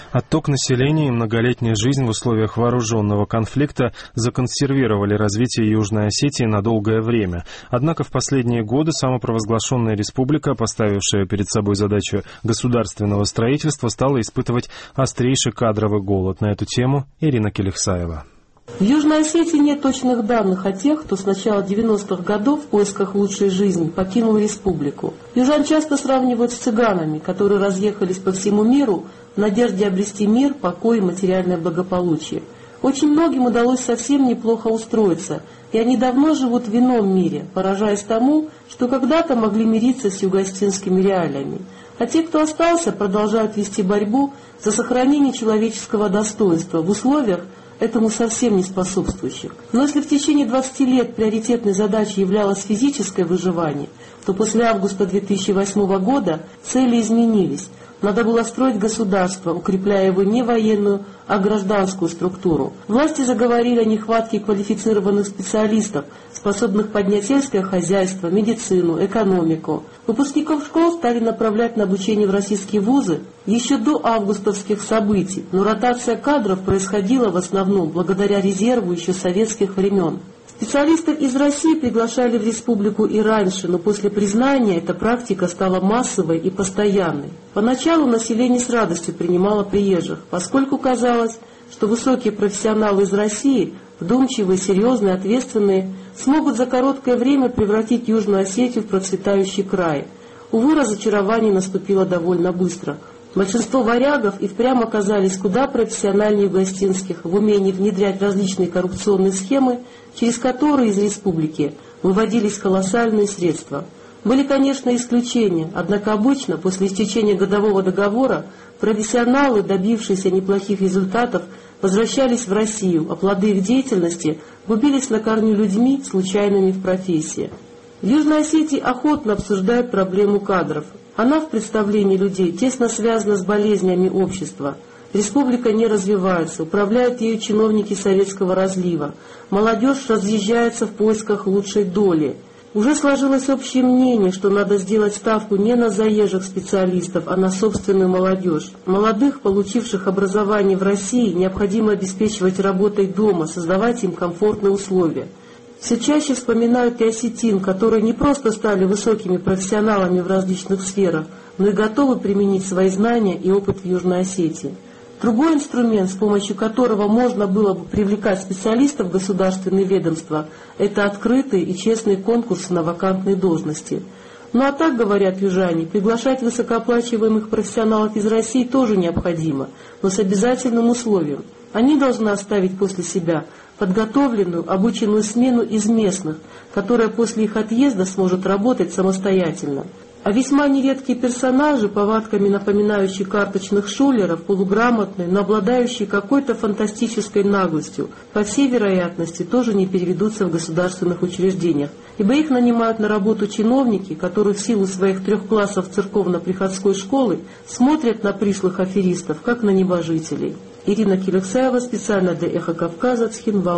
Отток населения и многолетняя жизнь в условиях вооруженного конфликта законсервировали развитие Южной Осетии на долгое время. Однако в последние годы самопровозглашенная республика, поставившая перед собой задачу государственного строительства, стала испытывать острейший кадровый голод. На эту тему Ирина Келихсаева. В Южной Осетии нет точных данных о тех, кто с начала 90-х годов в поисках лучшей жизни покинул республику. Южан часто сравнивают с цыганами, которые разъехались по всему миру в надежде обрести мир, покой и материальное благополучие. Очень многим удалось совсем неплохо устроиться, и они давно живут в ином мире, поражаясь тому, что когда-то могли мириться с юго-осетинскими реалиями. А те, кто остался, продолжают вести борьбу за сохранение человеческого достоинства в условиях, этому совсем не способствующих. Но если в течение 20 лет приоритетной задачей являлось физическое выживание, то после августа 2008 года цели изменились. Надо было строить государство, укрепляя его не военную, а гражданскую структуру. Власти заговорили о нехватке квалифицированных специалистов, способных поднять сельское хозяйство, медицину, экономику. Выпускников школ стали направлять на обучение в российские вузы еще до августовских событий, но ротация кадров происходила в основном благодаря резерву еще советских времен. Специалистов из России приглашали в республику и раньше, но после признания эта практика стала массовой и постоянной. Поначалу население с радостью принимало приезжих, поскольку казалось, что высокие профессионалы из России, вдумчивые, серьезные, ответственные, смогут за короткое время превратить Южную Осетию в процветающий край. Увы, разочарование наступило довольно быстро. Большинство варягов и впрямь оказались куда профессиональнее гостинских в умении внедрять различные коррупционные схемы, через которые из республики выводились колоссальные средства. Были, конечно, исключения, однако обычно после истечения годового договора профессионалы, добившиеся неплохих результатов, возвращались в Россию, а плоды их деятельности губились на корню людьми, случайными в профессии. В Южной Осетии охотно обсуждают проблему кадров. Она в представлении людей тесно связана с болезнями общества. Республика не развивается, управляют ею чиновники советского разлива. Молодежь разъезжается в поисках лучшей доли. Уже сложилось общее мнение, что надо сделать ставку не на заезжих специалистов, а на собственную молодежь. Молодых, получивших образование в России, необходимо обеспечивать работой дома, создавать им комфортные условия. Все чаще вспоминают и осетин, которые не просто стали высокими профессионалами в различных сферах, но и готовы применить свои знания и опыт в Южной Осетии. Другой инструмент, с помощью которого можно было бы привлекать специалистов в государственные ведомства, это открытые и честные конкурсы на вакантные должности. Ну а так, говорят южане, приглашать высокооплачиваемых профессионалов из России тоже необходимо, но с обязательным условием. Они должны оставить после себя подготовленную, обученную смену из местных, которая после их отъезда сможет работать самостоятельно. А весьма нередкие персонажи, повадками напоминающие карточных шулеров, полуграмотные, но обладающие какой-то фантастической наглостью, по всей вероятности тоже не переведутся в государственных учреждениях, ибо их нанимают на работу чиновники, которые в силу своих 3 классов церковно-приходской школы смотрят на пришлых аферистов, как на небожителей. Ирина Келихсаева, специально для «Эхо Кавказа», Цхинвал.